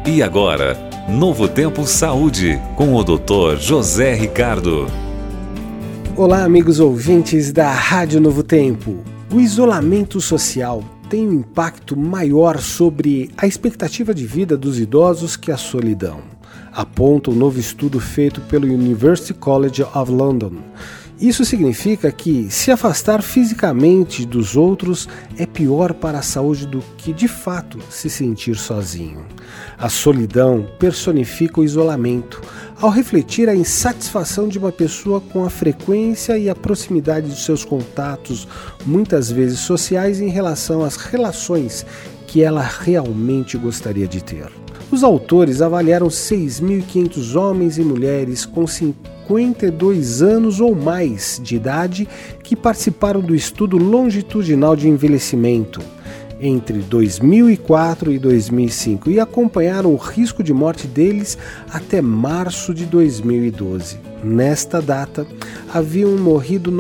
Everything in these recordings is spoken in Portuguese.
E agora, Novo Tempo Saúde, com o Dr. José Ricardo. Olá, amigos ouvintes da Rádio Novo Tempo. O isolamento social tem um impacto maior sobre a expectativa de vida dos idosos que a solidão, aponta um novo estudo feito pelo University College of London. Isso significa que se afastar fisicamente dos outros é pior para a saúde do que, de fato, se sentir sozinho. A solidão personifica o isolamento, ao refletir a insatisfação de uma pessoa com a frequência e a proximidade de seus contatos, muitas vezes sociais, em relação às relações que ela realmente gostaria de ter. Os autores avaliaram 6.500 homens e mulheres com 52 anos ou mais de idade que participaram do estudo longitudinal de envelhecimento entre 2004 e 2005 e acompanharam o risco de morte deles até março de 2012. Nesta data, haviam morrido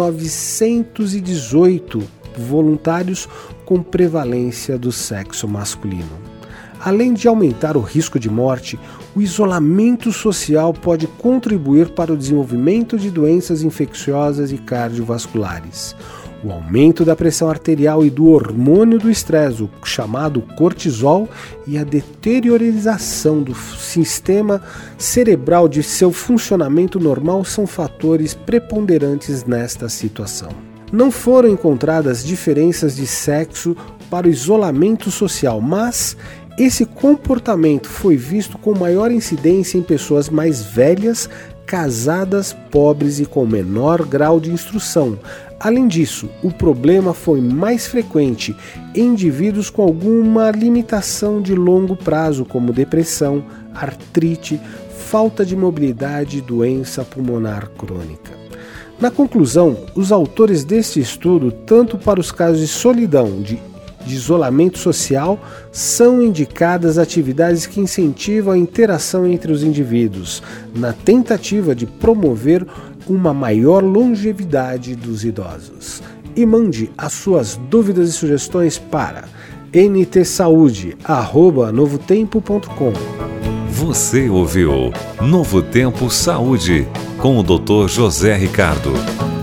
918 voluntários com prevalência do sexo masculino. Além de aumentar o risco de morte, o isolamento social pode contribuir para o desenvolvimento de doenças infecciosas e cardiovasculares. O aumento da pressão arterial e do hormônio do estresse, o chamado cortisol, e a deteriorização do sistema cerebral de seu funcionamento normal são fatores preponderantes nesta situação. Não foram encontradas diferenças de sexo para o isolamento social, mas esse comportamento foi visto com maior incidência em pessoas mais velhas, casadas, pobres e com menor grau de instrução. Além disso, o problema foi mais frequente em indivíduos com alguma limitação de longo prazo, como depressão, artrite, falta de mobilidade e doença pulmonar crônica. Na conclusão, os autores deste estudo, tanto para os casos de solidão, de isolamento social, são indicadas atividades que incentivam a interação entre os indivíduos, na tentativa de promover uma maior longevidade dos idosos. E mande as suas dúvidas e sugestões para ntsaude@novotempo.com. Você ouviu Novo Tempo Saúde, com o Dr. José Ricardo.